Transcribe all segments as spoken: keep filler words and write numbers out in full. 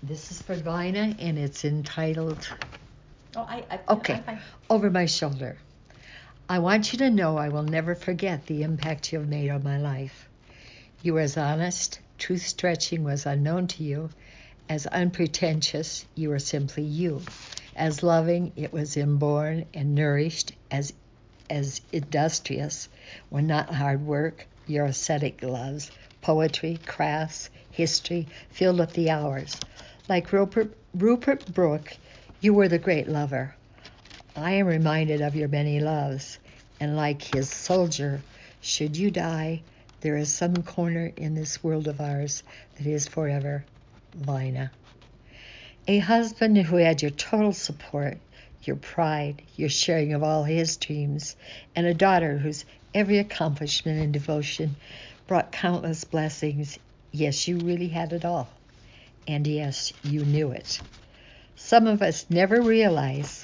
This is for Vina, and it's entitled, Oh, I, I okay, I'm fine. Over My Shoulder. I want you to know I will never forget the impact you have made on my life. You were as honest, truth-stretching was unknown to you, as unpretentious, you were simply you. As loving, it was inborn and nourished, as as industrious, when not hard work, your ascetic loves, poetry, crafts, history, filled up the hours. Like Rupert, Rupert Brooke, you were the great lover. I am reminded of your many loves, and like his soldier, should you die, there is some corner in this world of ours that is forever. Vina. A husband who had your total support, your pride, your sharing of all his dreams, and a daughter whose every accomplishment and devotion brought countless blessings. Yes, you really had it all. And yes, you knew it. Some of us never realize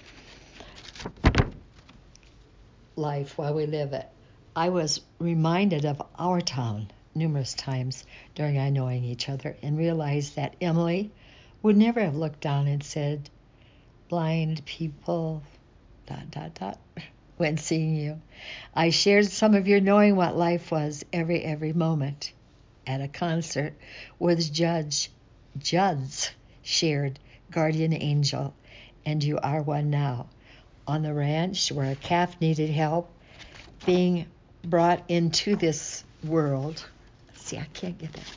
life while we live it. I was reminded of our town numerous times during our knowing each other and realized that Emily would never have looked down and said, blind people, dot, dot, dot, when seeing you. I shared some of your knowing what life was every, every moment. At a concert with Judge, Judd's shared guardian angel, and you are one now. On the ranch where a calf needed help being brought into this world. See, I can't get that.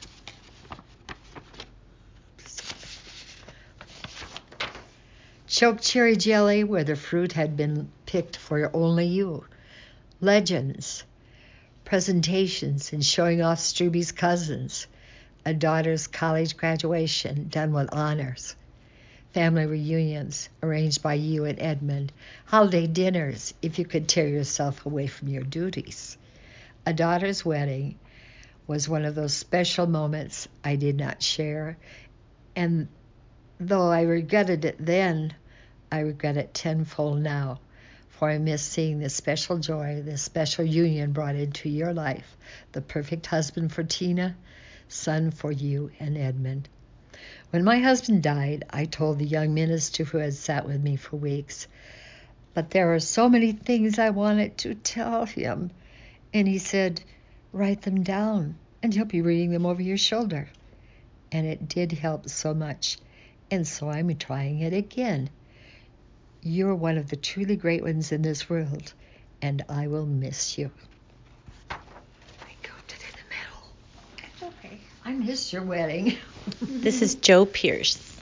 Choke cherry jelly where the fruit had been picked for only you. Legends, presentations, and showing off Struby's cousins. A daughter's college graduation done with honors. Family reunions arranged by you and Edmund. Holiday dinners if you could tear yourself away from your duties. A daughter's wedding was one of those special moments I did not share, and though I regretted it then, I regret it tenfold now, for I miss seeing the special joy, the special union brought into your life, the perfect husband for Tina, son for you and Edmund. When my husband died, I told the young minister who had sat with me for weeks, but there are so many things I wanted to tell him, and he said, write them down, and he'll be reading them over your shoulder. And it did help so much, and so I'm trying it again. You're one of the truly great ones in this world, and I will miss you. I go to the middle. Okay. I missed your wedding. This is Joe Pierce.